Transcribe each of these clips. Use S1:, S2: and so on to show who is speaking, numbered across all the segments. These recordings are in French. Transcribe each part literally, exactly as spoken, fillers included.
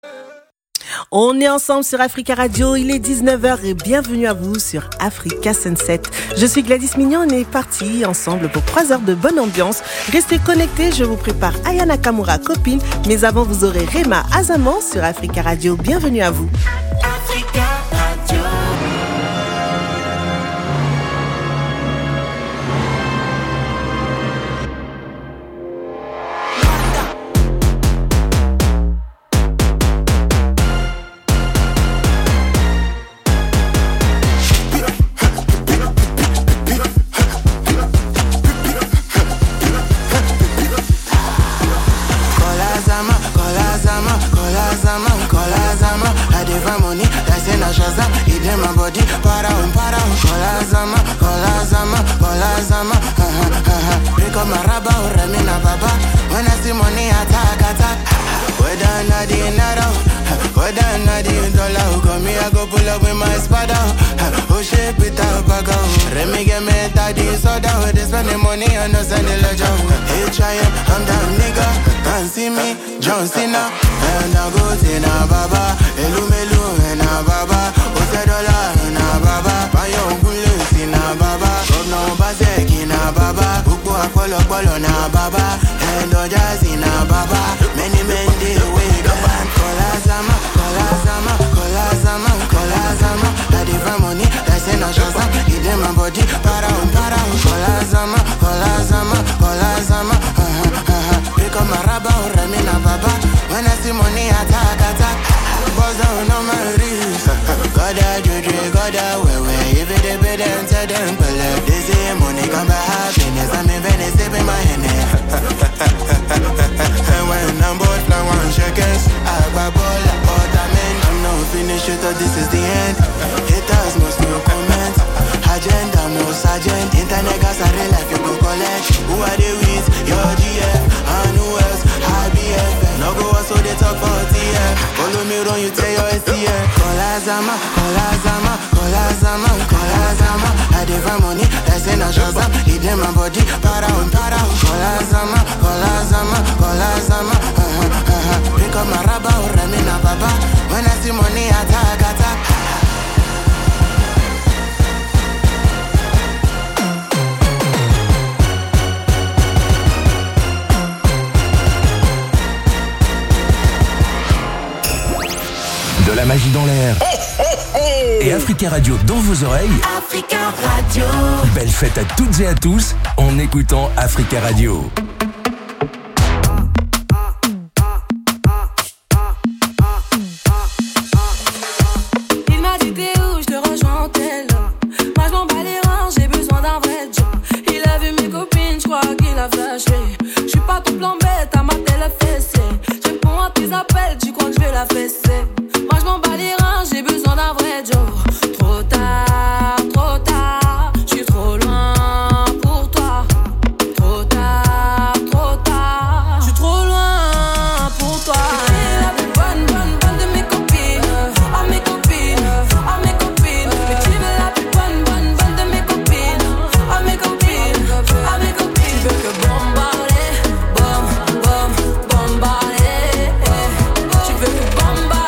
S1: On est ensemble sur Africa Radio, il est dix-neuf heures et bienvenue à vous sur Africa Sunset. Je suis Gladys Mignon, on est partis ensemble pour trois heures de bonne ambiance. Restez connectés, je vous prépare Aya Nakamura, copine, mais avant vous aurez Rema Azaman sur Africa Radio. Bienvenue à vous. Africa Radio.
S2: John Cena, and I go to na baba, Elumelu and na baba, Otedola and na baba, Bayon Gulu na baba, Governor Bazeki na baba, Ukbo Apollo Polo na baba, and Ojazi na baba, many men they wake up and Kolazama, Kolazama, Kolazama, Kolazama, I divine money, that's in a shazam, give them my body, para un para un Kolazama, Kolazama, Kolazama, uh-huh, uh-huh, pick up my rubber, Remina baba. When I see money, attack, attack. Buzz down on my wrist. Goda juju, goda wewe. If it is better than tell them, but they say money come by happiness. I'm in Venice, sipping my Henny. And when I'm bored, like one shakers, I grab all the other men. I'm not finished, you thought this is the end. Haters must no comment. Agenda, no sergeant. Internet gas, I real life, you go collect. Who are they with? Your G F. And who else? I B F. No go so they talk about T F. Follow me run, you tell your S T F. Kolazama, Kolazama, Kolazama, Kolazama. I divine money, that's in a shazam. Lead them my body, para un para un. Kolazama, Kolazama, Kolazama. Uh-huh, uh-huh. Pick up my rubber, Remina baba. When I see money, attack, attack.
S3: De la magie dans l'air. Et Africa Radio dans vos oreilles.
S4: Africa Radio.
S3: Belle fête à toutes et à tous en écoutant Africa Radio.
S5: Il m'a dit t'es où, je te rejoins en tel. Moi je m'en bats les reins, j'ai besoin d'un vrai job. Il a vu mes copines, je crois qu'il a flashé. Je suis pas tout plan bête, à ma télé fessée. Je réponds à tes appels, tu crois que je vais la fesser. Moi je m'en bats les reins, j'ai besoin d'un vrai job. Trop tard, trop tard, je suis trop loin pour toi. Trop tard, trop tard, je suis trop loin pour toi. T'es la plus bonne, bonne, bonne de mes copines. Oh mes copines, oh mes copines. Mais tu veux la plus bonne, bonne, bonne de mes copines. Oh mes copines, oh mes copines. Tu veux que bombarder, bom, bom, bombarder. Tu veux que bombarder.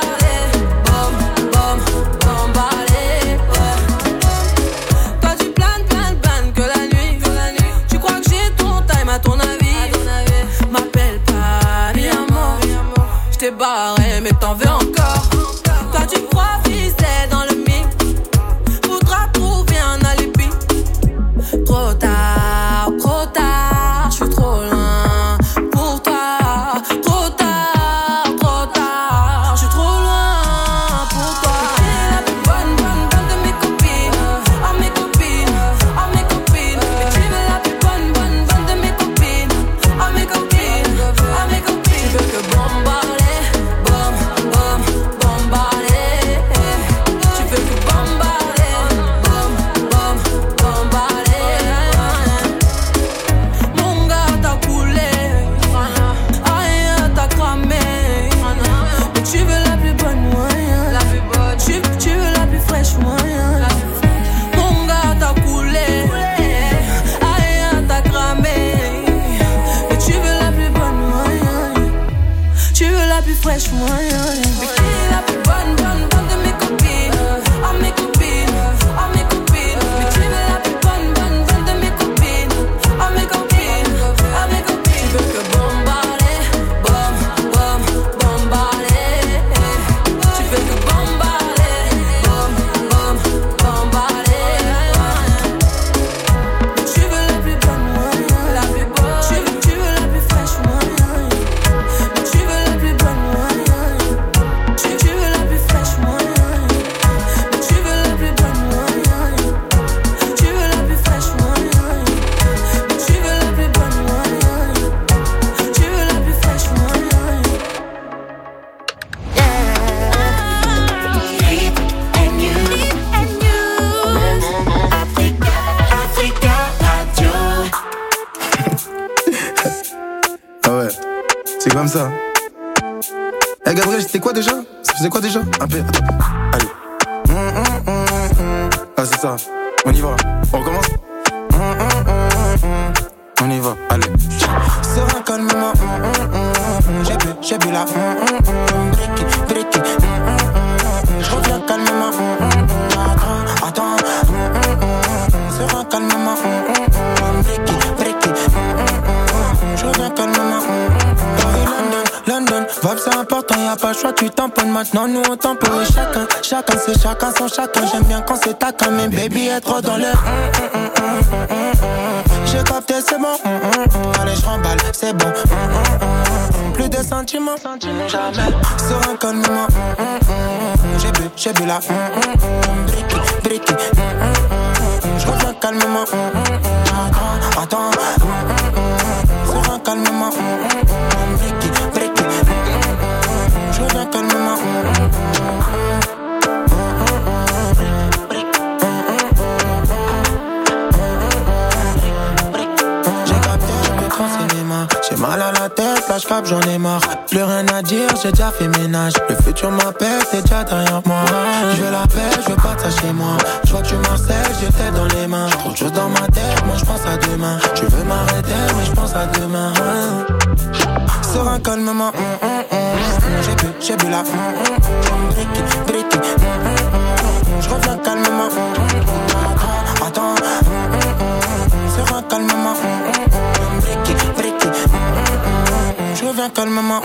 S2: comme ça. Eh hey, Gabriel, c'était quoi déjà? Ça faisait quoi déjà? Un peu, attends. Allez. Mmh, mmh, mmh, mmh. Ah, c'est ça. On y va. On recommence. Mmh, mmh, mmh, mmh. On y va. Allez. Serein, calme-moi. Mmh, mmh, mmh. J'ai bu, j'ai bu la. Mmh, mmh, mmh. Bricky, bricky. Mmh, mmh, mmh. Je reviens calmement. Mmh, mmh. Attends, attends. Mmh, mmh, mmh. Serein, calmement. Mmh, mmh. Bricky, bricky. Mmh, mmh. Je reviens calmement. Paris, London, London. Vibe, c'est important, y'a pas le choix, tu tamponnes. Maintenant, nous on tamponne. Chacun, chacun, c'est chacun son chacun. J'aime bien quand c'est taquin, mais baby, être dans le. J'ai capté, c'est bon. Allez, je remballe, c'est bon. Plus de sentiments, jamais. Serein, calmement. J'ai bu, j'ai bu la. Bricky, bricky. Je reviens calmement. Attends, attends. Serein, calmement. Bricky, bricky. Je reviens calmement. J'ai mal à la tête, là j'capte, j'en ai marre. Plus rien à dire, j'ai déjà fait ménage. Le futur m'appelle, t'es déjà derrière moi. Je veux la paix, je veux pas de ça chez moi. Je vois que tu m'harcèles, j'ai tête dans les mains. Trop de choses dans ma tête, moi je pense à demain. Tu veux m'arrêter, mais je pense à demain. Serein, calmement. Mm, mm, mm. J'ai bu, j'ai bu la. Bricky, bricky. Je reviens calmement. Attends, attends. Serein, calmement. Bricky, bricky. Je reviens calmement.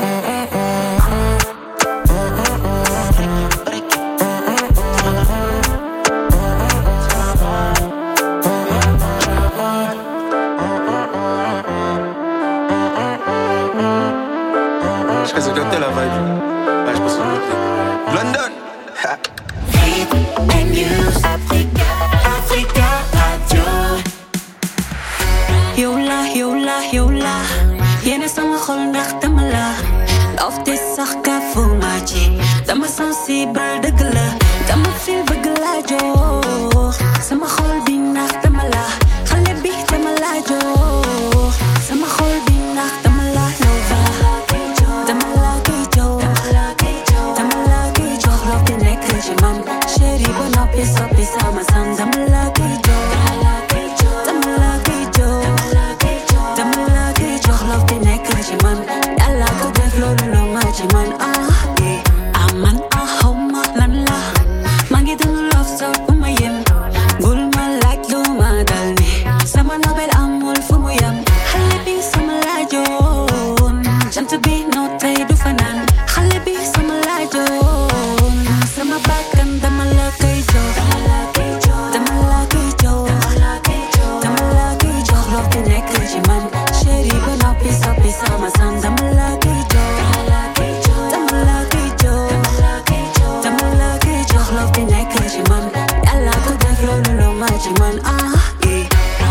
S2: Je pense que c'est la vibe. Ah, je pense que c'est London.
S4: And news, Africa, Africa Radio. Yola, yola, yola. Yéen sama xol ndax dama la. Love this sax ka fu ma ci. Dama sensible dëgg la. Dama feel bëgg la jox. Sama xol bi ndax dama la. Xale bi dama la jox. Sama xol bi ndax dama la lova. Dama la koy jox. Dama la koy jox. Love bi nekk ci man. Chéri ba noppi soppi sama san. Dama la koy jox. Dama la koy jox. Dama la koy jox. Love bi nekk ci man. Yàlla ko def loolu la ma ci man. Ah, ah man ah xaw ma lan la. Maa ngi dund love so bu ma yem. Bul ma laaj lu ma dal ni. Sama nobel amul fu mu yem. Xale bi sama laajoon. Jant bi no tey du fanaan. Xale bi sama laajoon. Sama bakkan dama la koy jox. Dama la koy jox. Dama la koy jox. Love bi nekk ci man. Chéri ba noppi soppi sama san. Dama la koy jox. Dama la koy jox. Dama la koy jox. Love bi nekk ci man. Yàlla ko def loolu la ma ci man. Ah, yeah.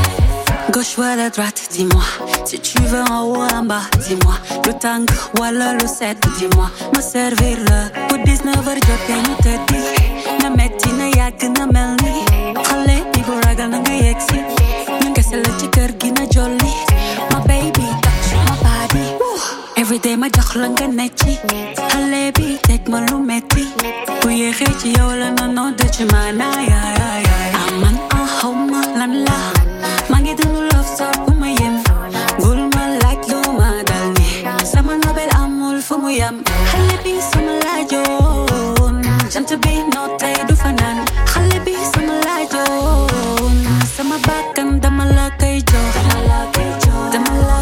S4: Gauche wala droite, dis-moi. Si tu veux en haut en bas, dis-moi. Le tank wala le set, dis-moi. Ma servir la pour dix-neuf heures jotee ñu tëddi. Na metti na yàgg na mel ni. Xale bi bu ragal na nga yegsi. Ñu kese la ci kër gi na jolli. My baby touch my body. Every day ma jox la nga nekk ci. Xale bi teg ma lu metti. Bu yéexee ci yow la na noo de ci man. Ay ay ay ay. Aman ah xaw ma lan la. Maa ngi dund love so bu ma yem. Bul ma laaj lu ma dal ni. Sama nobel amul fu mu yem. Xale bi sama laajoon. Jant bi no tey du fanaan. Xale bi sama laajoon. Sama bakkan dama la koy jox. Dama la koy jox. Dama la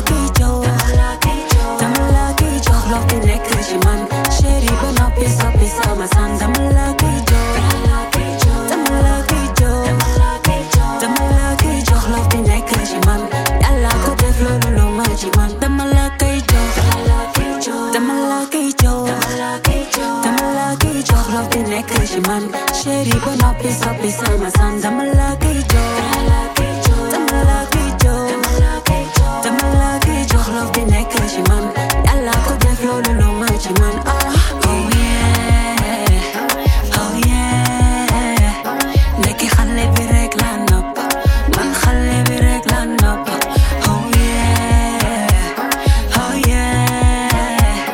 S4: koy jox. Love bi nekk ci man. Chéri ba noppi soppi sama san. Dama la koy jox. Dama la koy jox. Dama la koy jox. Love bi nekk ci man. Yàlla ko def loolu la ma ci man. Dama la koy jox. Dama la koy jox. Dama la koy jox. Love bi nekk ci man. Chéri ba noppi soppi sama san. Dama la koy jox. Dama la koy jox. Dama la koy jox. Love bi nekk ci man. Yàlla ko def loolu la ma ci man. Ah, oh yeah, oh yeah. Ndekki xale bi rek la nopp. Man xale bi rek la nopp. Oh yeah, oh yeah.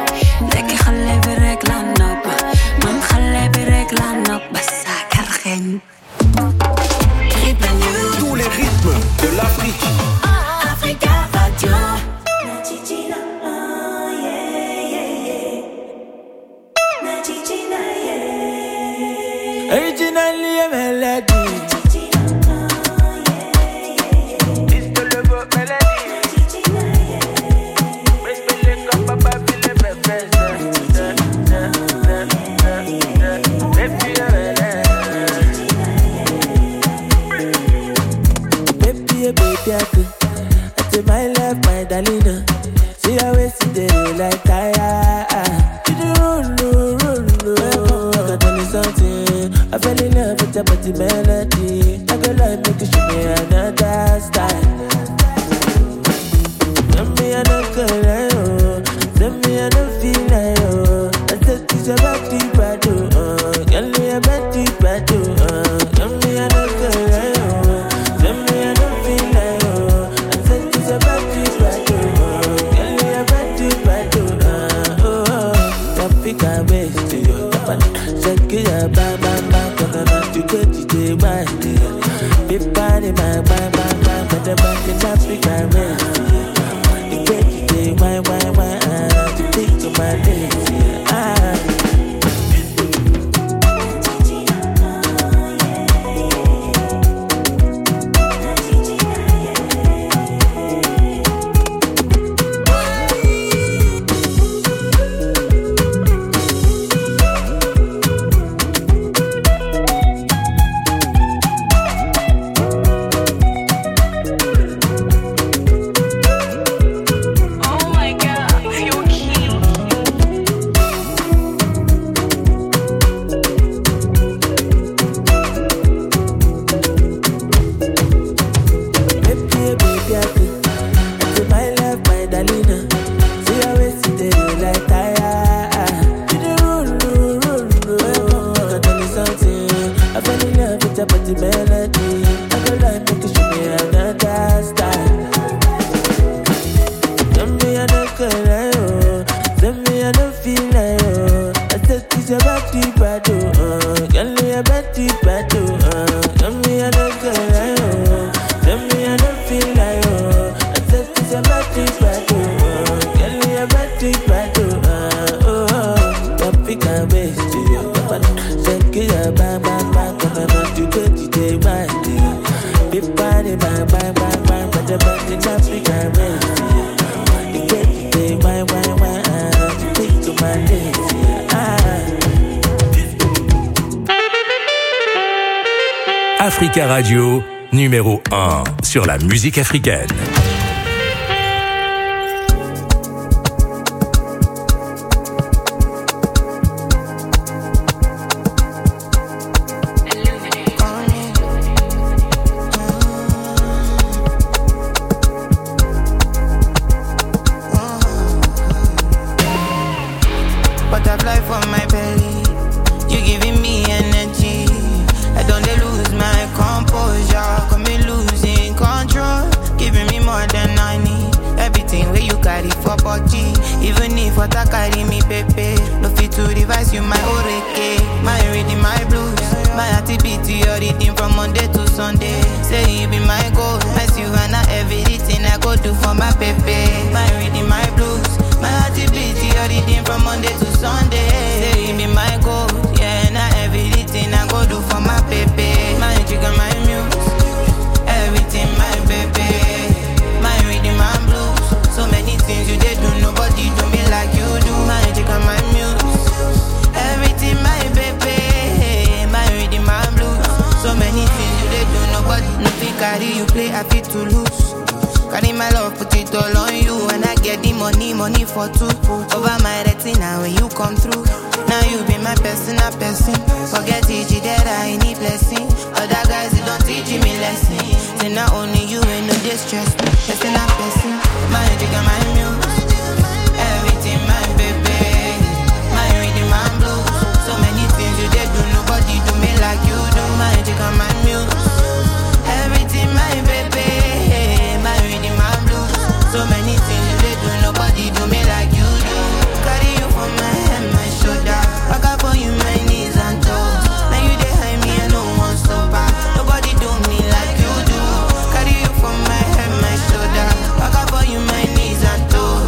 S6: Originally a melody. Baby, I take my love, my darling. See how we sit there like tire. You do roll, roll, roll. I can tell you something. I fell in love with your body melody. I go like make you show me another style. Tell me I don't go like oh. Tell me I don't feel like oh. I said this about the bad oh. Tell me about the bad oh. Tell me I don't go like oh. Tell me I don't feel like oh. I said this about the bad oh. Tell me about the bad oh. Oh oh. Africa waste to you. Shake it up, bam bam bam. Gonna not to go to the mind. Big body, my bam bam bam. But the back in Africa waste. The way you do why why why. To take to my days. Ah.
S3: Africa Radio, numéro un sur la musique africaine.
S2: Nobody do me like you do. Carry you for my head, my shoulder. Back up for you, my knees and toes.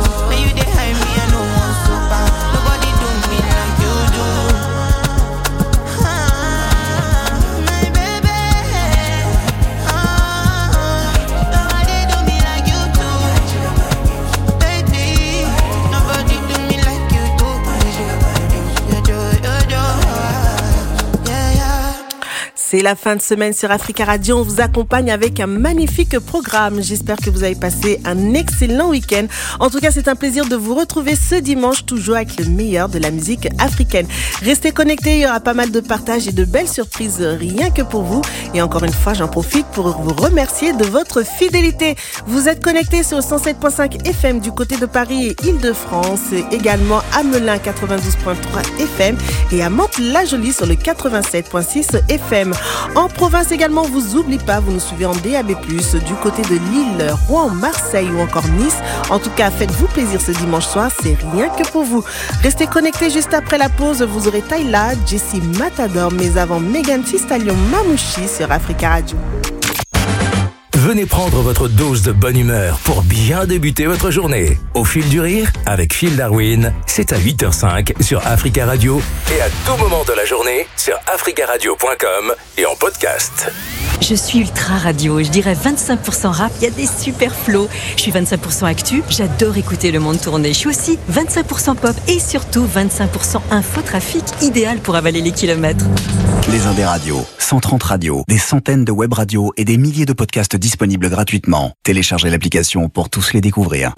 S1: C'est la fin de semaine sur Africa Radio. On vous accompagne avec un magnifique programme. J'espère que vous avez passé un excellent week-end. En tout cas, c'est un plaisir de vous retrouver ce dimanche, toujours avec le meilleur de la musique africaine. Restez connectés, il y aura pas mal de partages et de belles surprises rien que pour vous. Et encore une fois, j'en profite pour vous remercier de votre fidélité. Vous êtes connectés sur cent sept virgule cinq F M du côté de Paris et Île-de-France, et également à Melun quatre-vingt-douze virgule trois F M et à Mantes-la-Jolie sur le quatre-vingt-sept virgule six F M. En province également, vous oubliez pas, vous nous suivez en D A B plus, du côté de Lille, Rouen, Marseille ou encore Nice. En tout cas, faites-vous plaisir ce dimanche soir, c'est rien que pour vous. Restez connectés juste après la pause, vous aurez Tyla, Jessie Matador, mais avant Megan Thee Stallion Mamouchi sur Africa Radio.
S3: Venez prendre votre dose de bonne humeur pour bien débuter votre journée. Au fil du rire, avec Phil Darwin, c'est à huit heures cinq sur Africa Radio et à tout moment de la journée sur africa radio point com et en podcast.
S7: Je suis ultra radio, je dirais vingt-cinq pour cent rap, il y a des super flows. Je suis vingt-cinq pour cent actu, j'adore écouter le monde tourner. Je suis aussi vingt-cinq pour cent pop et surtout vingt-cinq pour cent infotrafic, idéal pour avaler les kilomètres.
S8: Les Indes radios, cent trente radios, des centaines de web radios et des milliers de podcasts disponibles gratuitement. Téléchargez l'application pour tous les découvrir.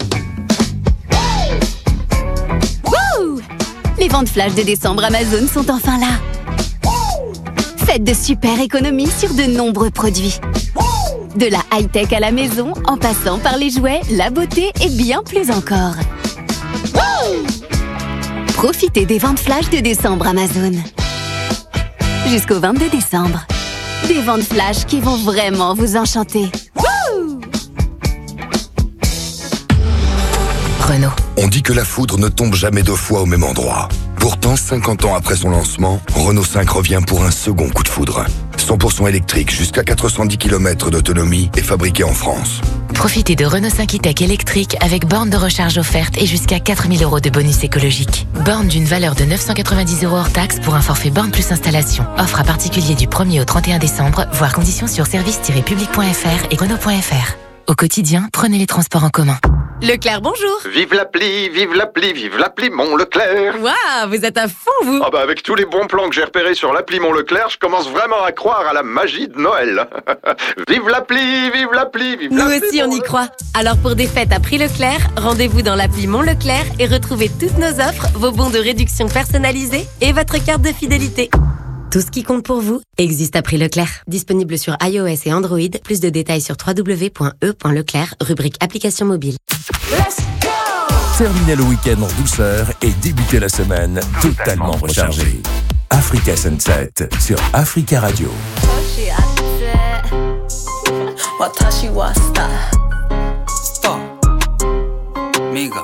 S9: Wouh! Les ventes flash de décembre Amazon sont enfin là. Faites de super économies sur de nombreux produits. De la high-tech à la maison, en passant par les jouets, la beauté et bien plus encore. Profitez des ventes flash de décembre Amazon. Jusqu'au vingt-deux décembre. Des ventes flash qui vont vraiment vous enchanter.
S10: Renault. On dit que la foudre ne tombe jamais deux fois au même endroit. Pourtant, cinquante ans après son lancement, Renault cinq revient pour un second coup de foudre. cent pour cent électrique, jusqu'à quatre cent dix kilomètres d'autonomie et fabriqué en France.
S11: Profitez de Renault cinq e-Tech électrique avec borne de recharge offerte et jusqu'à quatre mille euros de bonus écologique. Borne d'une valeur de neuf cent quatre-vingt-dix euros hors taxe pour un forfait borne plus installation. Offre à particulier du premier au trente et un décembre, voire conditions sur service tiret public point f r et renault point f r. Au quotidien, prenez les transports en commun.
S12: Leclerc, bonjour.
S13: Vive l'appli, vive l'appli, vive l'appli Mon Leclerc.
S12: Waouh, vous êtes à fond, vous.
S13: Ah bah avec tous les bons plans que j'ai repérés sur l'appli Mon Leclerc, je commence vraiment à croire à la magie de Noël. Vive l'appli, vive l'appli, vive
S12: Nous
S13: l'appli.
S12: Nous aussi, on y croit. Alors pour des fêtes à prix Leclerc, rendez-vous dans l'appli Mon Leclerc et retrouvez toutes nos offres, vos bons de réduction personnalisés et votre carte de fidélité. Tout ce qui compte pour vous existe à prix Leclerc. Disponible sur iOS et Android. Plus de détails sur w w w point e point leclerc, rubrique application mobile.
S3: Let's go! Terminez le week-end en douceur et débutez la semaine totalement rechargé. Africa Sunset sur Africa Radio.
S14: Watashi wa star. Star. Miga.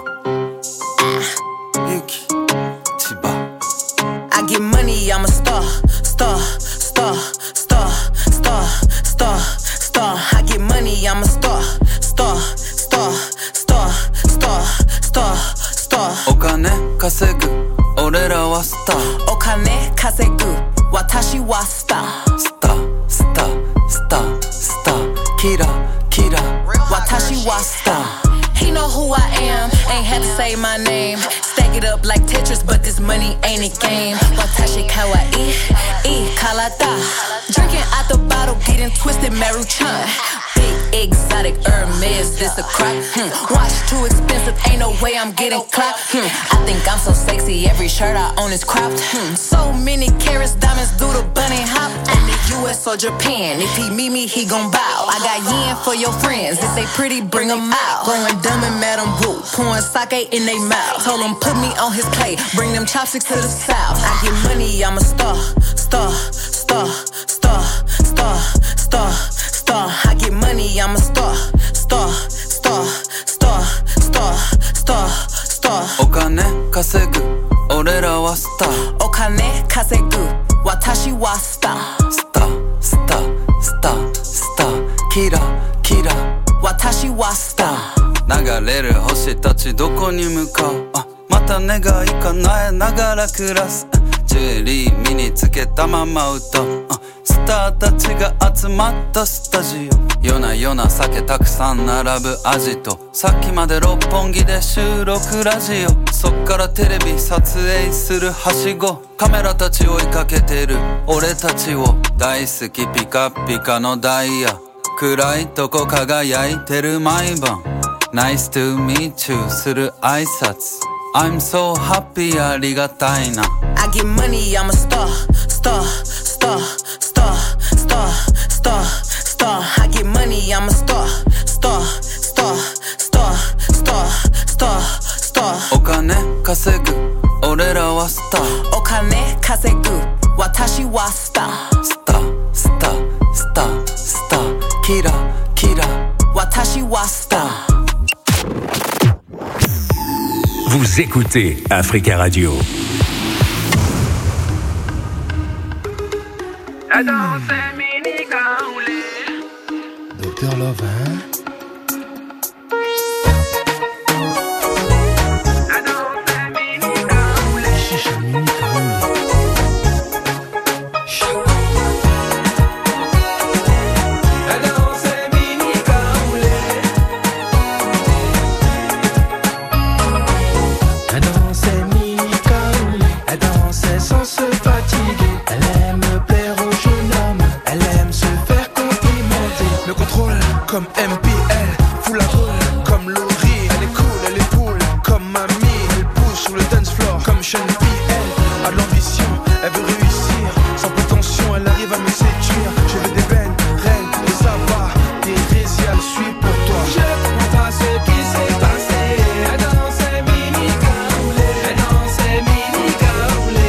S14: Yuki. Chiba. I get money, I'm a star. Star. Star. Star. Star. Star. Star. I get money, I'm a star. Star. Star. Star. Star. Star. Star. お金稼ぐ俺らはスター。お金稼ぐ私はスター。スタースタースタースター。キラキラ私はスター。He know who I am, ain't had to say my name. Stack it up like Tetris, but this money ain't a game. Watashi kawaii, e kalata. Drinking out the bottle, getting twisted, Maruchan. Big exotic Hermes, this a crop. Hmm. Watch too expensive, ain't no way I'm getting clocked. Hmm. I think I'm so sexy, every shirt I own is cropped. Hmm. So many carats, diamonds do the bunny hop. In the U S or Japan, if he meet me, he gon' bow. I got yen for your friends, if they pretty, bring them out. Growing dumb and Madam Wu, pouring sake in they mouth. Told him put me on his plate, bring them chopsticks to the south. I get money, I'm a star, star, star, star, star, star, star. I get money, I'm a star, star, star, star, star, star, star. お金稼ぐ俺らはスター。お金稼ぐ私はスター。スタースタースタースター。キラキラ私はスター。流れる星たちどこに向かう。あ、また願い叶えながら暮らす。ジュエリー身につけたまま歌う。スタ
S15: ターたちが集まったスタジオ。夜な夜な酒たくさん並ぶアジト。さっきまで六本木で収録ラジオ。そっからテレビ撮影するはしご。カメラたち追いかけてる俺たちを。大好きピカピカのダイヤ。暗いとこ輝いてる毎晩。Nice to meet you する挨拶。I'm so happy ありがたいな。
S14: I get money, I'm a star, star, star, star, star, star, star. I get money, I'm a star, star, star, star, star, star, star.
S15: お金稼ぐ俺らはスター。
S14: お金稼ぐ私はスター。
S15: スタースタースタースターキラキラ
S14: 私はスター。
S3: Vous écoutez Africa Radio.
S16: Docteur Love, hein? Chicha mini kaouli.
S6: Sans se fatiguer, elle aime plaire aux jeunes hommes, elle aime se faire complimenter. Le contrôle comme M P L, fout la roule comme Laurie. Elle est cool, elle est cool comme mamie. Elle pousse sur le dance floor comme Sean P. Elle a de l'ambition, elle veut réussir. Sans prétention, elle arrive à me séduire. Je veux des veines, reines, des sabbats, des résis, elle suit pour toi. Je comprends pas ce qui s'est passé. Elle dansait mini caoulé, elle dansait mini caoulé.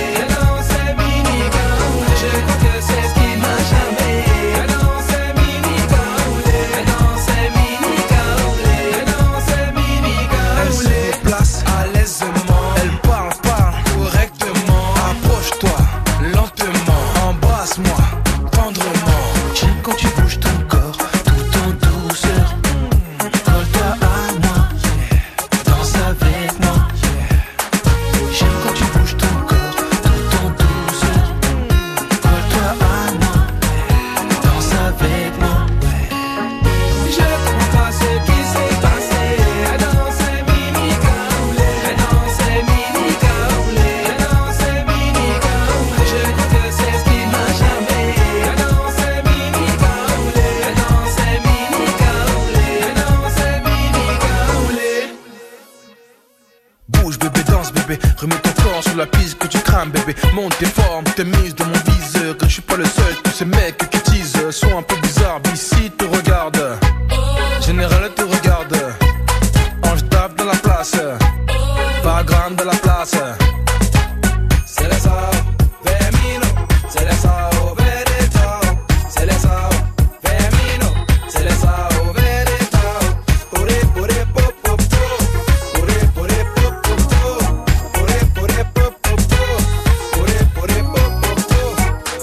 S6: Remets ton corps sur la piste que tu crames bébé. Monte tes formes, tes mises dans mon viseur. Que je suis pas le seul, tous ces mecs qui teasent sont un peu bizarres. B C te regarde, Général te regarde. Ange tape dans la place, Vagrande de la place. C'est les sao, Vermino. C'est les sao, Veretao. C'est les sao, Vermino. C'est les sao, Veretao. Pure, pure, pop, pop, pop. Pure, pure, pop, pop, pop. Pure, pure, pop, pop, pop. Pure, pure, pop, pop, pop.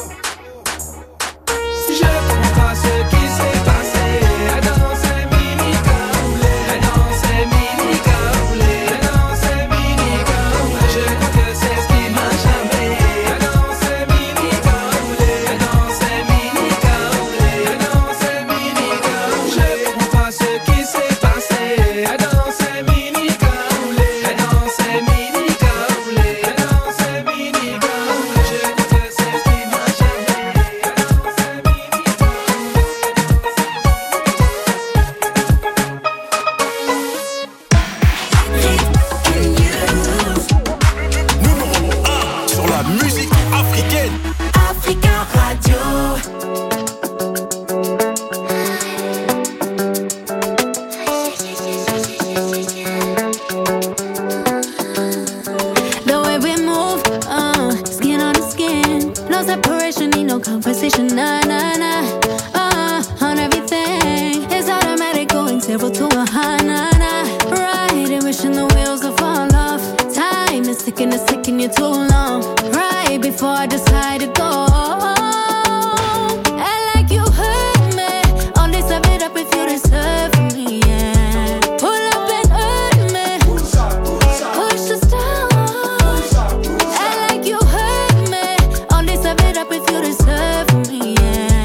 S6: Je comprends pas ce qui s'est passé. Elle dansait mini caoulé. Elle dansait mini caoulé. Elle dansait mini caoulé. Je crois que c'est ce qui m'a jamais. Elle dansait mini caoulé. Elle dansait mini caoulé. Elle dansait mini caoulé. Je comprends pas ce qui s'est passé. Elle dansait mini caoulé. Elle dansait mini caoulé. Elle dansait mini caoulé. Je crois que c'est ce qui m'a jamais.
S17: Sur la musique africaine.
S18: Africa Radio.
S19: The way we move, uh, skin on the skin. No separation, need no conversation, nah, nah, nah. Uh, on everything, it's automatic, going zero to a high, nah, nah. Riding, wishing the wheels will fall off. Time is ticking, it's taking you too long. Right before I decide to go. And like you hurt me, only serve it up if you deserve me, yeah. Pull up and hurt me, push us down. And like you hurt me, only serve it up if you deserve me, yeah.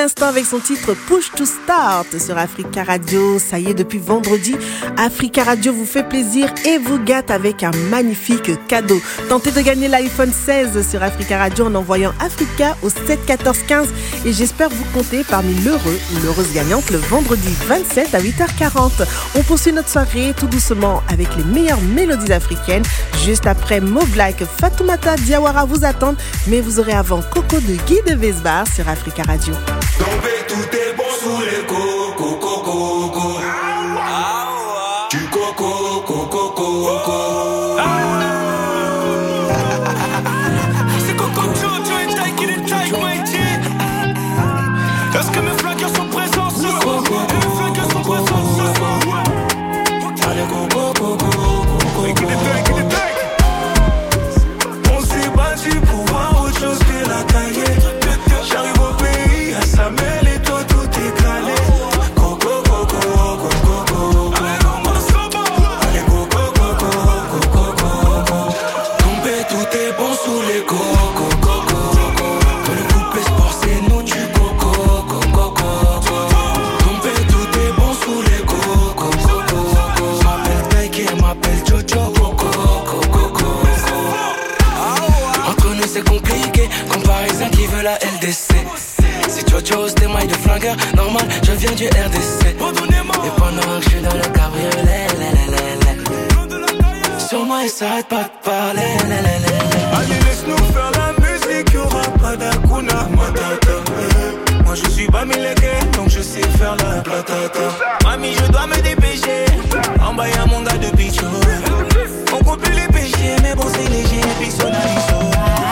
S1: l'instant avec son titre Push to Start sur Africa Radio. Ça y est, depuis vendredi, Africa Radio vous fait plaisir et vous gâte avec un magnifique cadeau. Tentez de gagner l'iPhone seize sur Africa Radio en envoyant Africa au sept quatorze quinze et j'espère vous compter parmi l'heureux ou l'heureuse gagnante le vendredi vingt-sept à huit heures quarante. On poursuit notre soirée tout doucement avec les meilleures mélodies africaines. Juste après Mauve Like, Fatoumata Diawara vous attendent, mais vous aurez avant Coco de Guy de Vesbar sur Africa Radio.
S20: Tombé, tout est bon sous les coco, coco, coco. Du coco, coco, coco.
S21: C'est Coco Jojo et Taï qui les taille, moi et G. Est-ce que mes flaggers sont présents ce soir? Mes flaggers sont présents ce soir.
S20: Allez, coco, coco, coco. Écoute les tailles, écoute les tailles. On s'est battu pour voir autre chose que la cahier. J'arrive au pays, à Samel et toi tout est calé. Coco, coco, coco, coco. Allez, coco, coco, coco, coco. Tombé, tout est bon sous les coco, coco. Dans le coupé sport, c'est nous du coco, coco, coco. Tombé, tout est bon sous les coco, coco. M'appelle Taiki, m'appelle Jojo, coco, coco, coco. Entre nous c'est compliqué, comme parisien qui veut la L D C. Si Jojo c'était maille de flingueur, normal, je viens du R D C. Et pendant que je suis dans le cabriolet, sur moi il s'arrête pas de parler. Allez laisse-nous faire la musique, y'aura pas d'Akuna Matata. Moi je suis pas millégué, donc je sais faire la platata. Mami je dois me dépêcher, en bas y'a mon gars de bicho. On coupe plus les péchés, mais bon c'est léger, puis son aliso.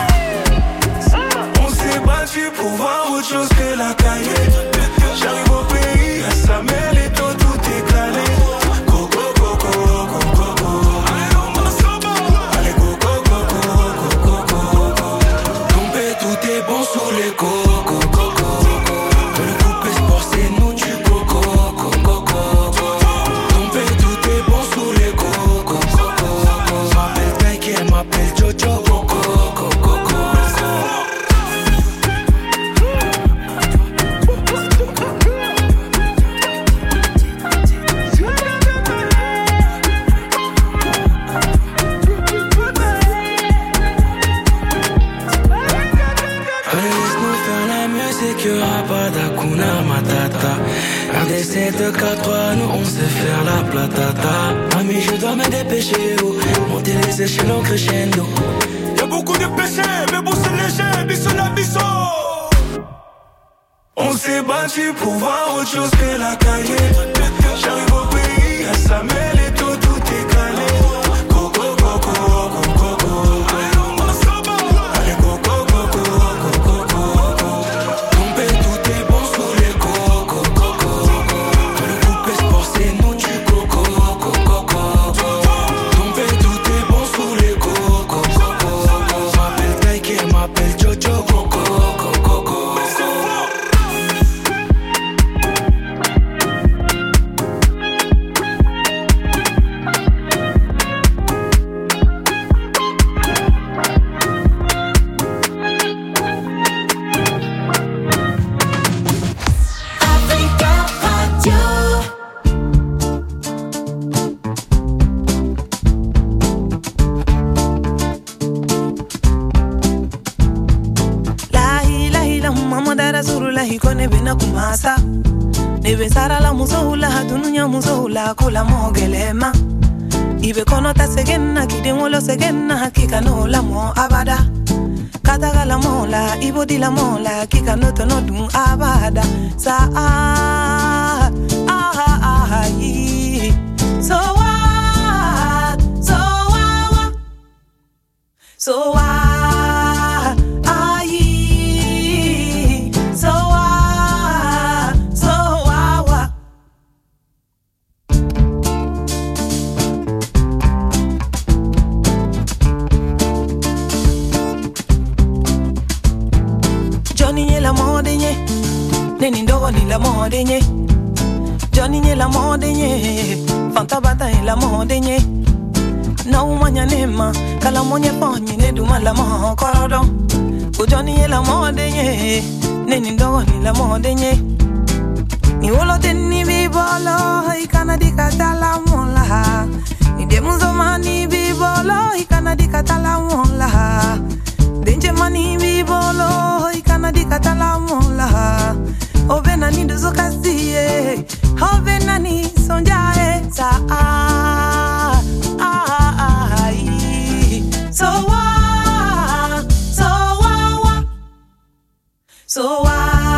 S20: On s'est battu pour voir autre chose que la cahier. J'arrive au pays, à Samel et toi tout est calé. Coco, coco, coco, coco. Allez, coco, coco, coco, coco. Tombé, tout est bon sous les coco, coco. Dans le coupé sport, c'est nous du coco, coco, coco. Tombé, tout est bon sous les coco, coco. M'appelle Taiki, elle m'appelle Jojo, coco, coco, coco. Y'aura pas d'Akuna Matata. R D C deux quatre trois, nous on sait faire la platata. Mami je dois me dépêcher, oh. Monter les échelons crescendo.
S21: Y'a beaucoup de péchés, mais bon c'est léger, bisson à bisson.
S20: On s'est battu pour voir autre chose que la cahier. J'arrive au pays, à Samel et toi tout est calé. Coco, coco, coco, coco. Allez, coco, coco, coco, coco. Tombé, tout est bon sous les coco, coco. Dans le coupé sport, c'est nous du coco, coco, coco. Tombé, tout est bon sous les coco, coco. M'appelle Taiki, elle m'appelle Jojo, coco, coco, coco.
S22: Nebe sara la musoula, dununya musoula, kula mogelema. Ibe kono ta segena, kidengolo segena, kika no la mo abada. Kataga la mola, ibo di la mola, kika no to no dun abada. Sa ah ah ah yi. So what? So what? So what? Neni ndogo ni la mode nye Johnny nye la mode nye Fanta bata e la mode nye Na umanya nema Kala monye ponye ne duma la mo korodo Ujoni ye la modenye Neni ndogo ni la modenye Ni wolo teni bibolo Ikana di katala mola Ni demuzo mani bibolo Ikana di katala mola Denje mani bibolo Ikana di katala mola Ovena ni duzo kasiye Ovena ni sonjae Sa ah ah ah So wa So wa wa So wa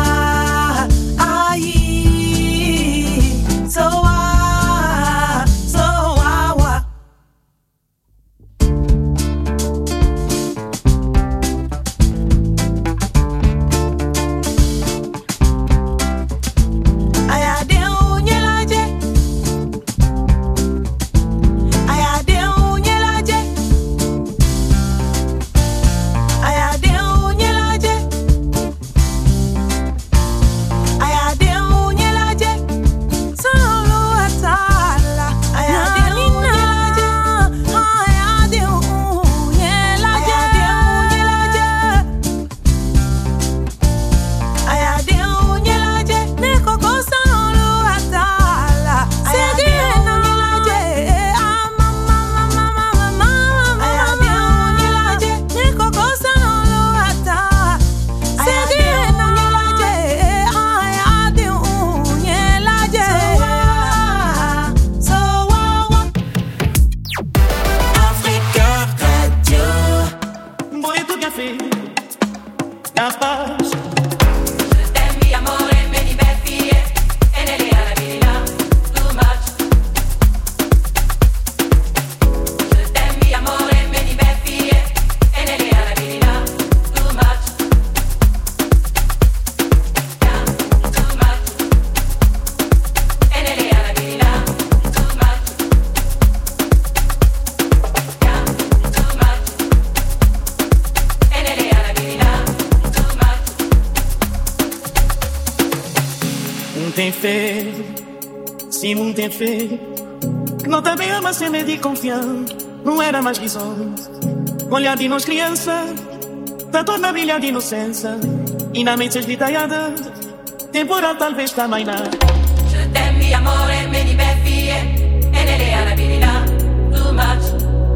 S22: Tem feito, não também ama ser medo e confiança. Não era mais visões. Olhar de nós criança, da torna brilhar de inocência. E na mente esvitalhada, temporal talvez também não.
S18: Je t'aime, amore, me liberti, e nelle arabilità, too much.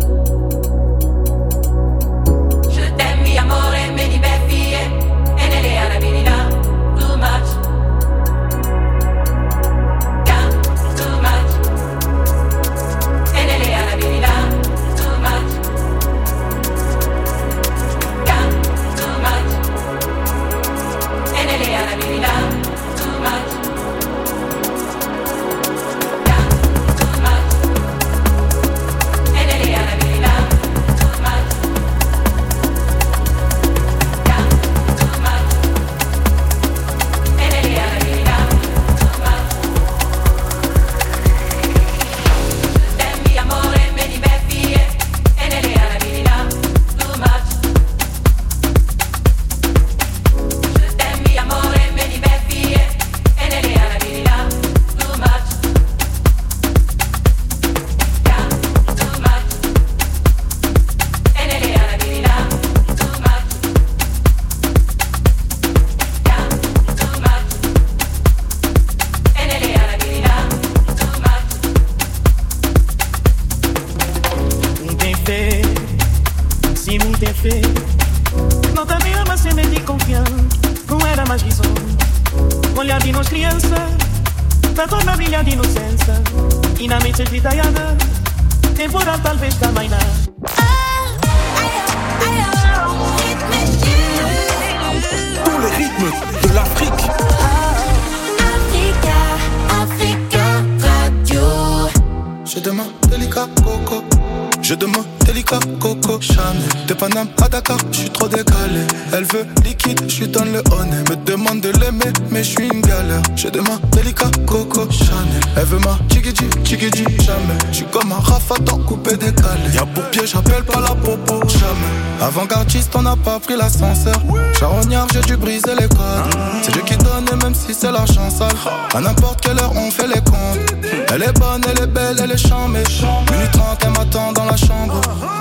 S18: Je t'aime, amore, me liberti, e nelle arabilità, too much.
S4: Je demande délicat, coco, Chanel. Elle veut ma chigidi, chigidi, jamais. J'suis comme un rafatan coupé décalé. Y'a pour pied, j'appelle pas la popo, jamais. Avant-gardiste, on n'a pas pris l'ascenseur. Charognard, j'ai dû briser les codes. C'est Dieu qui donne, et même si c'est l'argent sale. À n'importe quelle heure, on fait les comptes. Elle est bonne, elle est belle, elle est chambée. Minute trente, elle m'attend dans la chambre.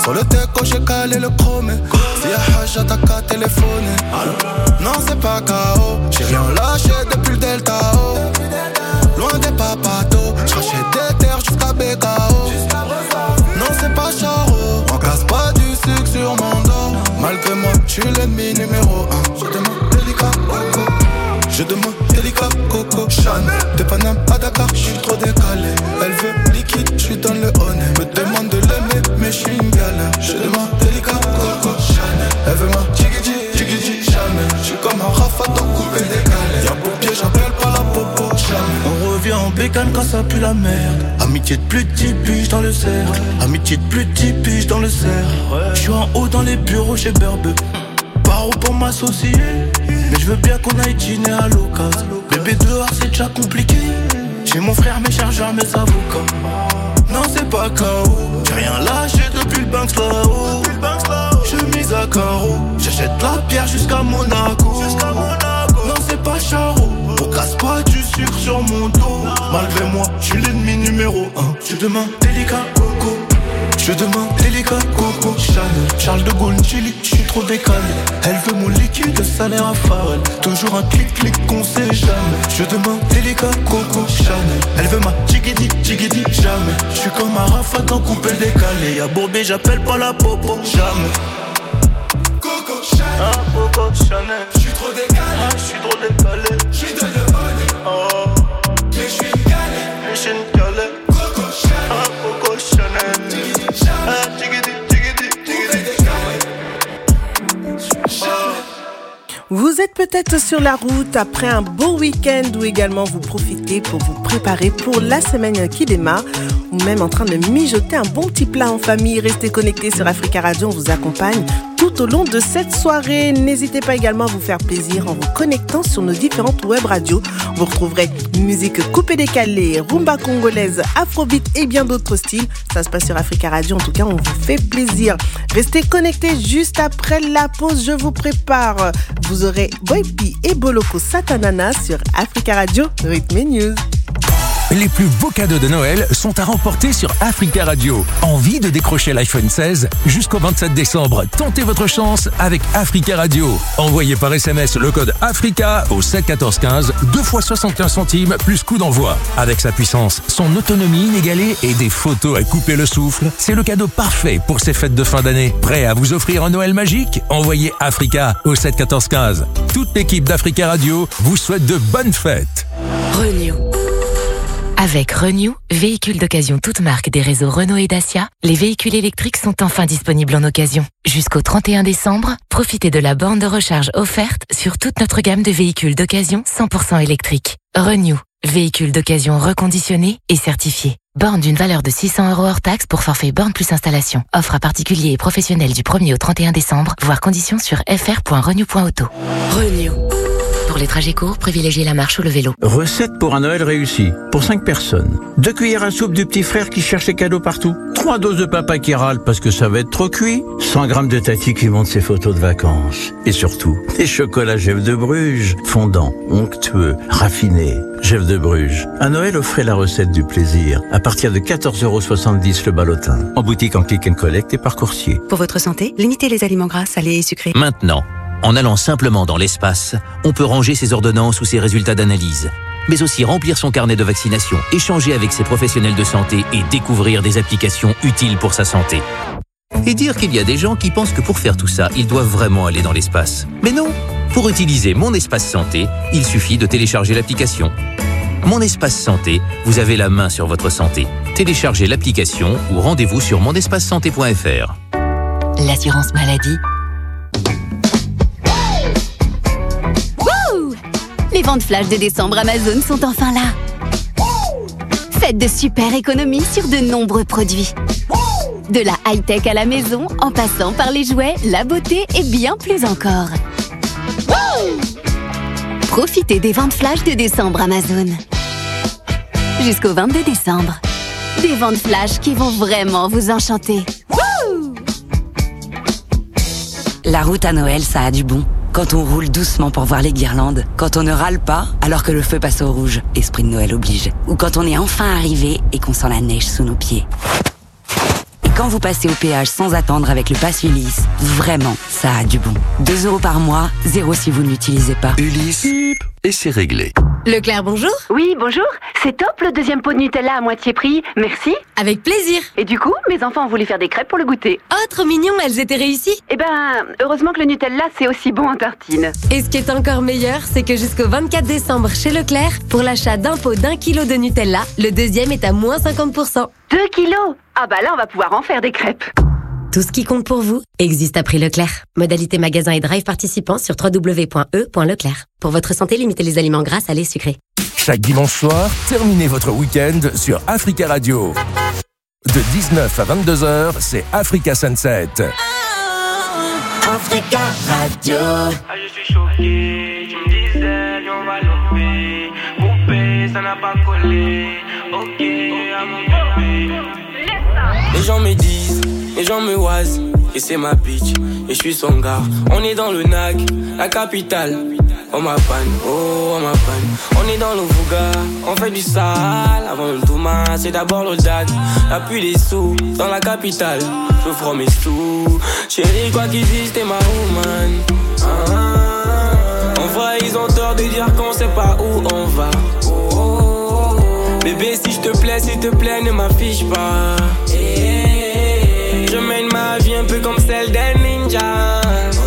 S4: Pour le déco, j'ai calé le chrome. Si y'a Hajj, t'as qu'à téléphoner. Non, c'est pas K O. J'ai rien lâché depuis le Delta O. Loin des papatos. J'rachète des terres jusqu'à B K O. Non, c'est pas Charo. On casse pas du sucre sur mon dos. Malgré moi, j'suis l'ennemi numéro un. Je demande délicat, coco. Je demande délicat, coco. Chanel, de Paname à Dakar, j'suis trop décalé. Elle veut liquide, j'suis dans le honnête. Me demande de l'aimer, mais j'suis une galère. Je demande délicat, coco. Chanel, elle veut ma jiggy jiggy jamais. J'suis comme un rafaton coupé décalé. Y'a beau pied, j'appelle pas la popo. Jamais. On revient en bécane quand ça pue la merde. Amitié de plus de dix piges dans le cercle. Amitié de plus de dix piges dans le cercle. J'suis en haut dans les bureaux chez Burbe. Paro pour m'associer. Mais je veux bien qu'on aille dîner à l'occasion. Bébé dehors c'est déjà compliqué. J'ai mon frère, mes chargeurs, mes avocats. Non c'est pas K O. J'ai rien lâché depuis le Banks là-haut. Je mise à carreau. J'achète la pierre jusqu'à Monaco. Non c'est pas Charo. On casse pas du sucre sur mon dos. Malgré moi, j'suis l'ennemi numéro un. Je demande délicat coco. Je demande délicat coco. Chanel, Charles de Gaulle, Chili, j'suis trop décalé. Elle veut mon liquide, le salaire à Pharrell. Toujours un clic-clic qu'on sait jamais. Je demande délicat coco. Chanel, elle veut ma jiggy jiggy jamais. J'suis comme un Rafa dans coupé décalé. Y'a Bourbé, j'appelle pas la popo. Jamais. Coco Chanel, ah, Coco Chanel. J'suis trop décalé, ah, j'suis trop décalé. J'suis dans le bonnet, oh. Mais j'suis une galère, mais j'suis une galère. Coco Chanel, ah, Coco Chanel. Jiggy Chanel, ah, jiggy jiggy jiggy Chanel.
S1: Vous êtes peut-être sur la route après un beau week-end ou également vous profitez pour vous préparer pour la semaine qui démarre ou même en train de mijoter un bon petit plat en famille. Restez connectés sur Africa Radio, on vous accompagne tout au long de cette soirée. N'hésitez pas également à vous faire plaisir en vous connectant sur nos différentes web radios. Vous retrouverez musique coupée décalée, rumba congolaise, afrobeat et bien d'autres styles. Ça se passe sur Africa Radio, en tout cas on vous fait plaisir. Restez connectés juste après la pause, je vous prépare. Vous aurez Boypi et Boloko Satanana sur Africa Radio, Rhythm News.
S3: Les plus beaux cadeaux de Noël sont à remporter sur Africa Radio. Envie de décrocher l'iPhone seize jusqu'au vingt-sept décembre? Tentez votre chance avec Africa Radio. Envoyez par S M S le code Africa au sept quatorze quinze, deux fois soixante-quinze centimes plus coût d'envoi. Avec sa puissance, son autonomie inégalée et des photos à couper le souffle, c'est le cadeau parfait pour ces fêtes de fin d'année. Prêt à vous offrir un Noël magique? Envoyez Africa au sept quatorze quinze. Toute l'équipe d'Africa Radio vous souhaite de bonnes fêtes.
S11: Renew. Avec Renew, véhicules d'occasion toute marque des réseaux Renault et Dacia, les véhicules électriques sont enfin disponibles en occasion. Jusqu'au trente et un décembre, profitez de la borne de recharge offerte sur toute notre gamme de véhicules d'occasion cent pour cent électriques. Renew, véhicules d'occasion reconditionnés et certifiés. Borne d'une valeur de six cents euros hors taxe pour forfait borne plus installation. Offre à particuliers et professionnels du premier au trente et un décembre, voire conditions sur f r point renew point auto. Renew. Pour les trajets courts, privilégiez la marche ou le vélo.
S2: Recette pour un Noël réussi. Pour cinq personnes. Deux cuillères à soupe du petit frère qui cherche les cadeaux partout. Trois doses de papa qui râle parce que ça va être trop cuit. cent grammes de tati qui monte ses photos de vacances. Et surtout, des chocolats Jeff de Bruges. Fondants, onctueux, raffinés. Jeff de Bruges. À Noël, offrez la recette du plaisir. À partir de quatorze euros soixante-dix le ballotin. En boutique, en click and collect et par coursier.
S5: Pour votre santé, limitez les aliments gras, salés et sucrés.
S23: Maintenant, en allant simplement dans l'espace, on peut ranger ses ordonnances ou ses résultats d'analyse, mais aussi remplir son carnet de vaccination, échanger avec ses professionnels de santé et découvrir des applications utiles pour sa santé. Et dire qu'il y a des gens qui pensent que pour faire tout ça, ils doivent vraiment aller dans l'espace. Mais non! Pour utiliser Mon Espace Santé, il suffit de télécharger l'application. Mon Espace Santé, vous avez la main sur votre santé. Téléchargez l'application ou rendez-vous sur mon espace santé point f r.
S11: L'assurance maladie.
S9: Les ventes flash de décembre Amazon sont enfin là. Faites de super économies sur de nombreux produits. De la high-tech à la maison, en passant par les jouets, la beauté et bien plus encore. Profitez des ventes flash de décembre Amazon. Jusqu'au vingt-deux décembre. Des ventes flash qui vont vraiment vous enchanter.
S24: La route à Noël, ça a du bon. Quand on roule doucement pour voir les guirlandes, quand on ne râle pas alors que le feu passe au rouge, esprit de Noël oblige. Ou quand on est enfin arrivé et qu'on sent la neige sous nos pieds. Et quand vous passez au péage sans attendre avec le pass Ulysse, vraiment, ça a du bon. deux euros par mois, zéro si vous ne l'utilisez pas.
S3: Ulysse, et c'est réglé.
S12: Leclerc, bonjour.
S5: Oui, bonjour. C'est top le deuxième pot de Nutella à moitié prix. Merci.
S12: Avec plaisir.
S5: Et du coup, mes enfants ont voulu faire des crêpes pour le goûter.
S12: Oh, trop mignon, elles étaient réussies.
S5: Eh ben, heureusement que le Nutella, c'est aussi bon en tartine.
S12: Et ce qui est encore meilleur, c'est que jusqu'au vingt-quatre décembre chez Leclerc, pour l'achat d'un pot d'un kilo de Nutella, le deuxième est à moins cinquante pour cent.
S5: Deux kilos. Ah bah là, on va pouvoir en faire des crêpes.
S12: Tout ce qui compte pour vous existe à prix Leclerc. Modalité magasin et drive participants sur w w w point e point leclerc. Pour votre santé, limitez les aliments gras, salés, sucrés.
S3: Chaque dimanche soir, terminez votre week-end sur Africa Radio. De dix-neuf à vingt-deux heures, c'est Africa Sunset.
S20: Africa Radio. Ah, je suis choqué, tu me disais, viens, on va l'ouvrir. Coupé, ça n'a pas collé. Ok, à mon bébé. Les gens me disent, les gens me oisent, et c'est ma bitch, et je suis son gars. On est dans le N A G, la capitale. On m'appanne, oh, on m'appanne. On est dans le Vouga, on fait du sale. Avant le Thomas, c'est d'abord le Dag. Y'a plus des sous, dans la capitale. Je ferai mes sous. Chérie, quoi qu'ils disent, t'es ma woman. Ah, en vrai, ils ont tort de dire qu'on sait pas où on va. Oh, oh, oh. Bébé, si je te plais, s'il te plaît, ne m'affiche pas. Hey, je mène ma vie un peu comme celle d'un ninja.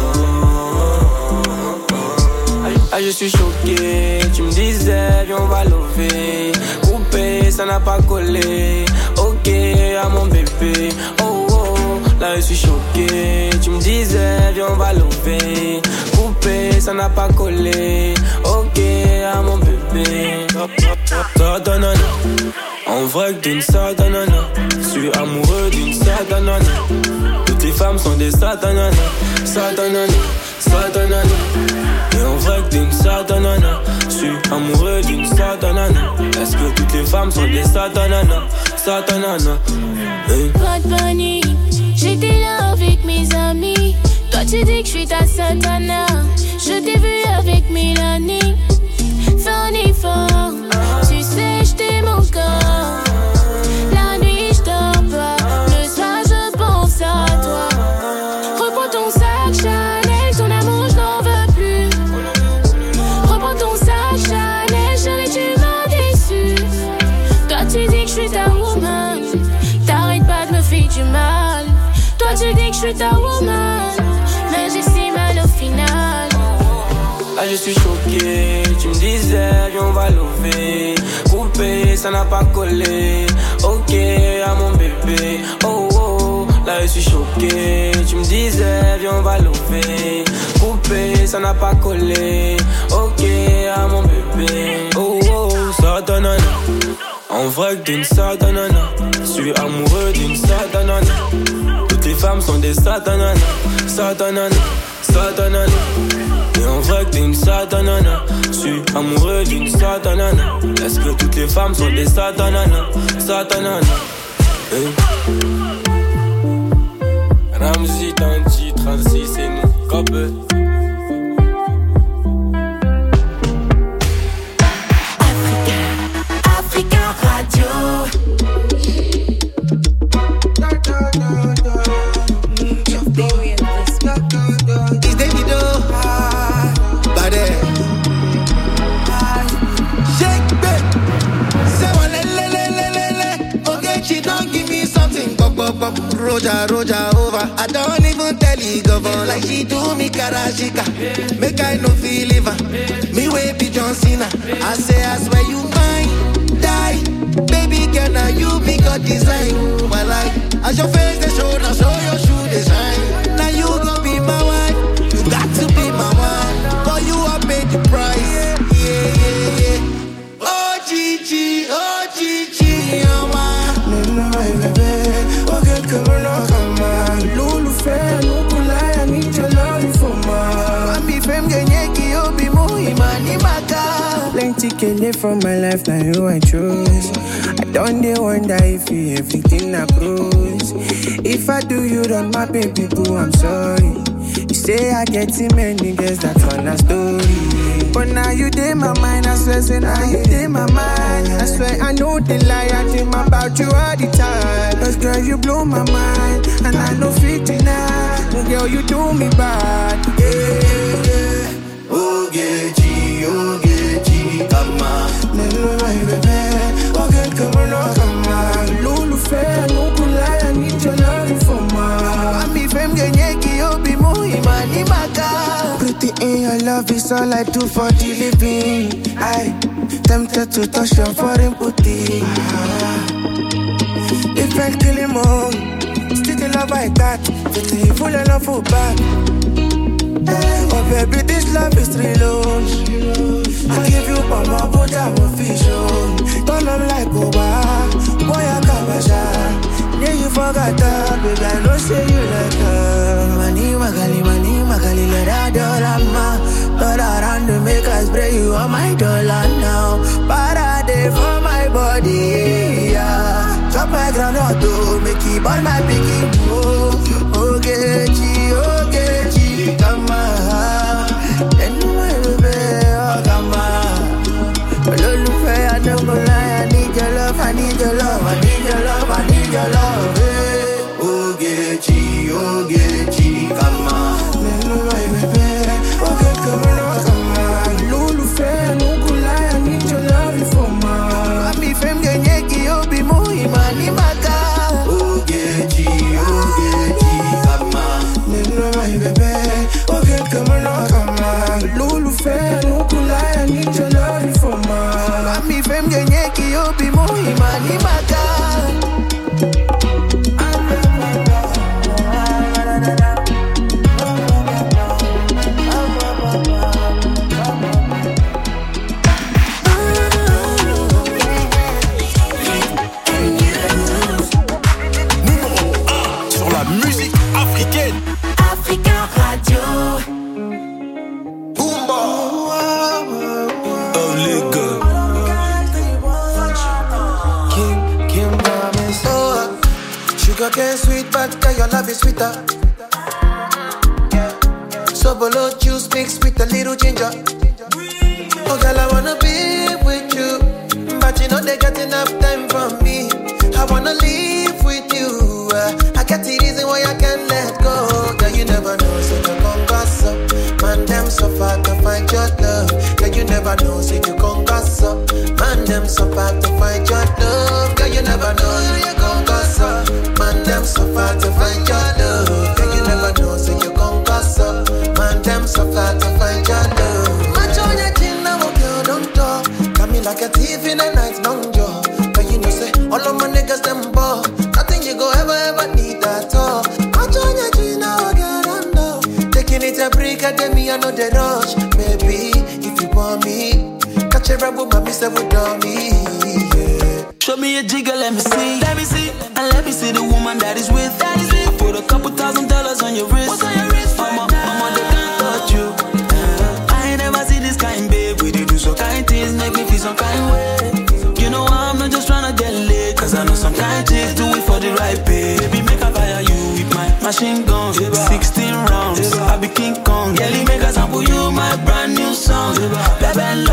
S20: Ah, je suis choqué, tu me disais, viens, on va lever. Coupé, ça n'a pas collé. Ok, à mon bébé. Oh, oh, là, je suis choqué. Tu me disais, viens, on va lever. Coupé, ça n'a pas collé. Ok, à mon bébé. Satanana, en vrai que d'une satanana. Je suis amoureux d'une satanana. Toutes les femmes sont des satanana. Satanana, satanana. Et en vrai que t'es une satanana. Je suis amoureux d'une satanana. Est-ce que toutes les femmes sont des satanana? Satanana, hey.
S19: Pas de panique, j'étais là avec mes amis. Toi tu dis que je suis ta satana. Je t'ai vu avec Mélanie. Fais un effort, tu sais je t'aime encore. La nuit je dors pas, le soir je pense à toi. Reprends ton sac Chanel, ton amour je n'en veux plus. Reprends ton sac Chanel, chérie tu m'as déçu. Toi tu dis que je suis ta woman, t'arrêtes pas de me faire du mal. Toi tu dis que je suis ta woman, mais j'ai si mal au final.
S20: Ah, je suis choqué, tu me disais, viens, on va lever. Coupé, ça n'a pas collé. Ok, à mon bébé. Oh, oh, là, je suis choqué. Tu me disais, viens, on va lever. Coupé, ça n'a pas collé. Ok, à mon bébé. Oh, oh, satanana. En vrai que d'une satanana. Je suis amoureux d'une satanana. Toutes les femmes sont des satanana. Satanana, satanana. Et en vrai que t'es une satanana. Je suis amoureux d'une satanana. Est-ce que toutes les femmes sont des satanana? Satanana, hey. Ramzi, Tanti, trente-six, c'est nous, copé. Africa, Africa Radio.
S7: Roja, Roja over. I don't even tell you govern like she do me karashika. Make I no feel liver. Me way be John Cena. I say I swear you mine, die. Baby girl now you me got design. My life, as your face they show, now show your shoe design. Now you gon' be my wife. You got to be my wife. For you I paid the price. Yeah, yeah, yeah. Oh Gigi, oh Gigi, oh my. No, no, baby. Come on, come on, Lulu fair, Lulu lie, I need your love for my. I'm be femme genyeki, obi muhi mani maka. Plenty kele from my life, now you I choose. I don't dey wonder if you everything I cruise. If I do you wrong, my baby boo, I'm sorry. You
S6: say I get too many girls, that's all a story. But now you dey my mind, I swear, say now you dey my mind. I swear I know the lie, I dream about you all the time. Cause girl, you blow my mind, and I know fit tonight. Oh, girl, you do me bad, yeah, yeah.
S7: Oh, get G, oh, get G, come on.
S6: Never mind, baby. Oh, get come on, come on. Lulu fair, no good lie, I need your love for my. I'm if I'm gonna you be moving, money, my God. Pretty in your love is all I do for the living. I tempted to touch your foreign booty. If I kill him all, still the love I got. It's a full of love for back. Oh baby, this love is real. I give you mama, but I will fish on. Don't love like Oba, boy I can't shine. Yeah, you forgot that, baby, I know say you like her. Money, magali, money, magali, let her dollar, ma. Turn around to make us spray you on my dollar now. Parade for my body, yeah. Drop my groundnut to make it burn my biggie. Oh, oh, get you, oh, get you, come on. And my baby, oh, come on. Lulu, I don't go lie, I need your love, I need your love, I need your love, I need your love, hey.
S7: Oh, get you, oh, get you, come on.
S6: Lulu, my baby, oh, get come on, come on. Lulu, fair, no go lie, I need your love for my. I'm if I'm gonna get you, be more, money, my God.
S7: Oh, get you, oh, get you, come on.
S6: Lulu, my baby, oh, get come on, come on. Lulu, fair, no go lie, I need your love for my. I'm if I'm gonna get you, be more, money, my God.
S18: Africa Radio.
S7: Boomba.
S6: Oh, nigga. Kim, Kim promise. Oh, sugar cane sweet, but girl, your love is sweeter. So below juice mixed with a little ginger. Oh, girl, I wanna be with you, but you know they got enough time for me. I wanna live with you. Uh, I got the reason why I can't let go. Girl, you never know, so you gon' gossip. Man, them so far to find your love. Girl, you never know, so you gon' gossip. Man, them so far to find your love. Girl, you never know, so you gon' gossip. Man, them so far to find your love. Girl, you never know, so you gon' gossip. Man, them so far to find your love. Match on your chin, now, girl, don't talk. Got me like a thief in the night, long jaw. But you know, say, all of my niggas, them ball. Nothing you go ever, ever need at all. Match on your chin, now, girl, don't know. Taking it a break, I get me, I know the rush. Maybe, if you want me, catch a rebel, my mister would do me, yeah.
S8: Show me a jigger, let me see. Let me see. And let me see the woman that is with. That is with. I put a couple thousand dollars on your wrist. What's on your wrist? Mama, mama, they can't touch you. Uh, I ain't never see this kind, babe. We do so kind things, make me feel some kind way. You know I'm not just tryna get laid, cause I know some kind chicks do it for the right pay. Baby, make a fire you with my machine gun. sixteen rounds, I be King Kong. Kelly, make a sample you my brand new song. Baby,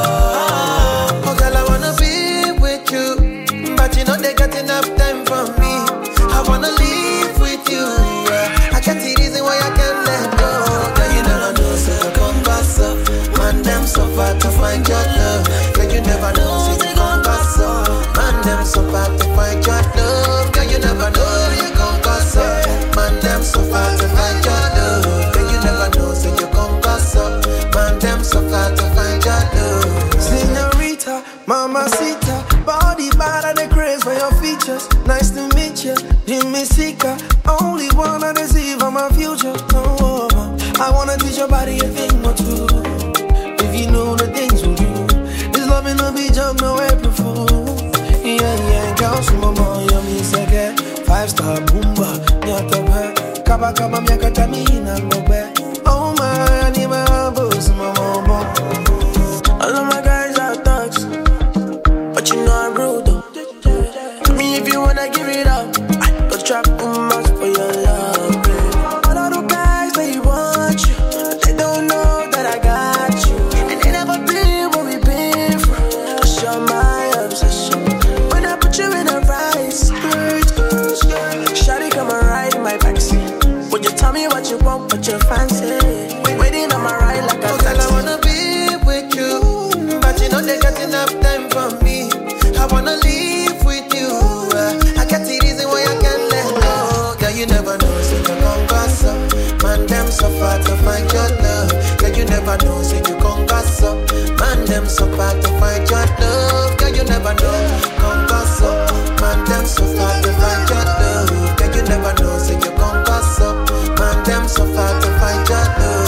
S8: love.
S6: Oh, girl, I wanna be with you, but you know they got enough time for me. I wanna live with you, yeah. I got the reason why I can't let go. Girl, you never know, so you come pass up. Man, them so far to find your love. Girl, you never know, so you come pass up. Man, them so far to find your love. Girl, you never know, so you come pass up. Man, them so far to find your love. Girl, you never know, so you come pass up. Man, them so far to find your love. Senorita, mamacita, body bad and the craze for your features. Nice to meet you, Jimmy Sika. Only wanna deceive on my future. Oh, I wanna teach your body a thing or two. If you know the things we do, this love in the beach, I'm no April Fool. Yeah, yeah, girl, some more, you me say, five star boomba, nyata be, kaba kaba miaka tamina ngobe. Oh my, I need my boss, my mama. All of my guys are thugs, but you know I'm rude though. Tell me if you wanna give it up, go trap too much for your love. All of the guys that you want
S7: you never know, say you conquer some. Man, them so far to find your love. Girl, you never know, say you conquer some. Man, them so far to find your love. Girl, you never know, conquer some. Man, them so far to find your love. Girl, you never know, say you conquer some. Man, them so far to find your love.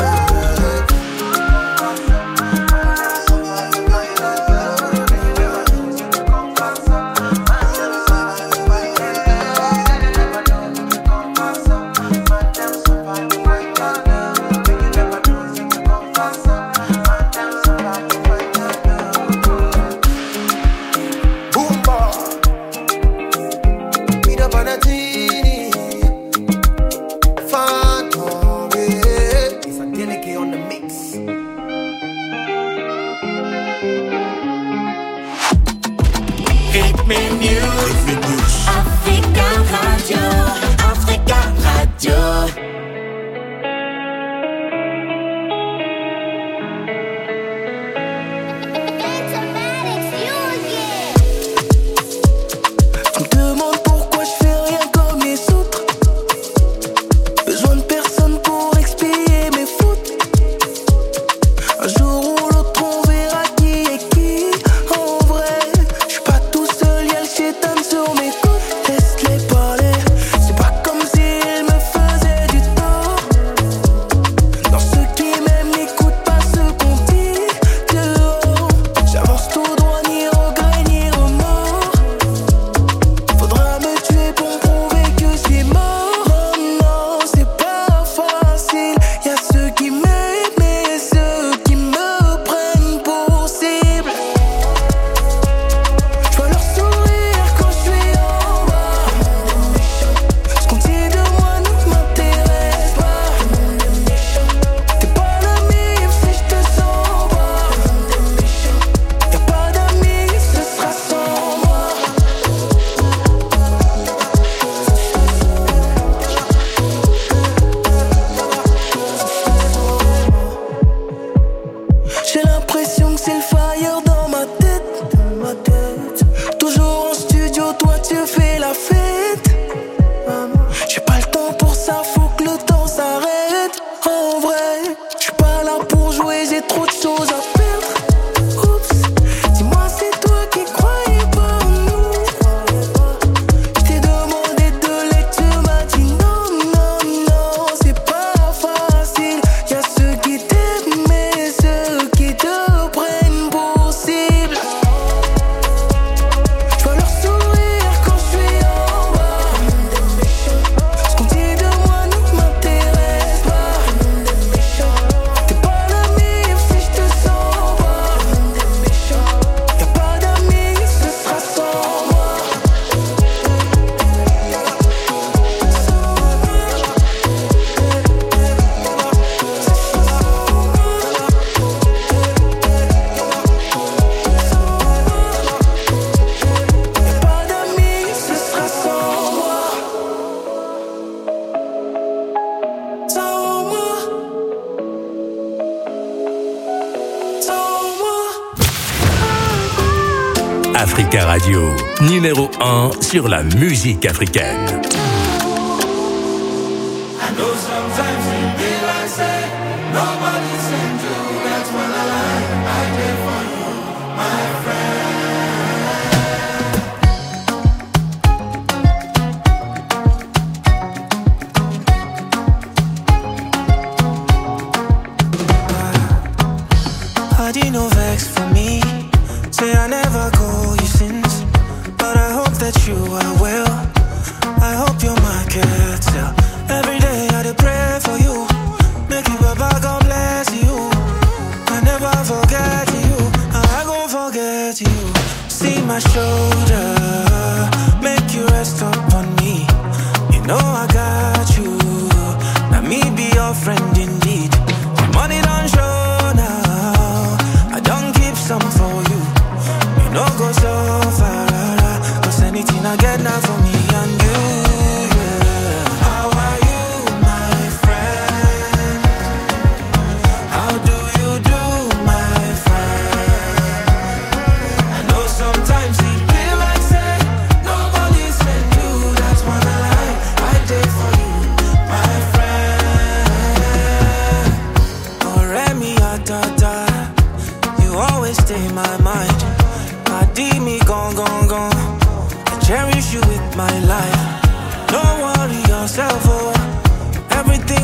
S3: Africa Radio, numéro un sur la musique africaine.
S6: Every day I dey pray for you. Make you Baba God bless you.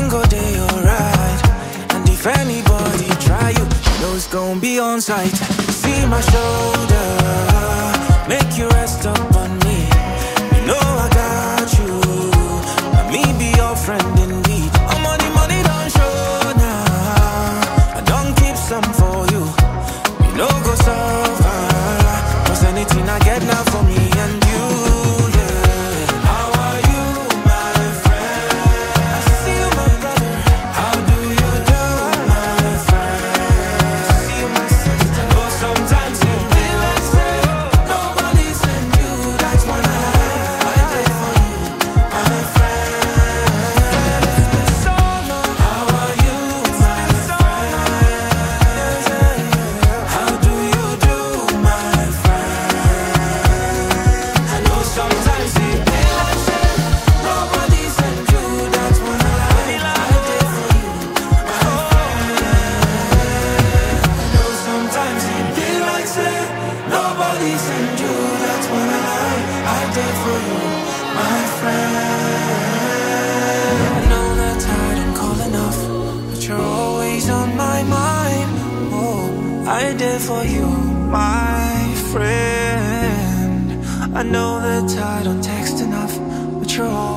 S6: everything go day alright. And if anybody try you, you know it's gonna be on sight. See my shoulder, make you rest up on me. You know I got you, let me be your friend indeed. I'm on the money, don't show now. I don't keep some for you. You know go suffer, cause anything I get now for me and you. For you, my friend. I know that I don't text enough, but you're all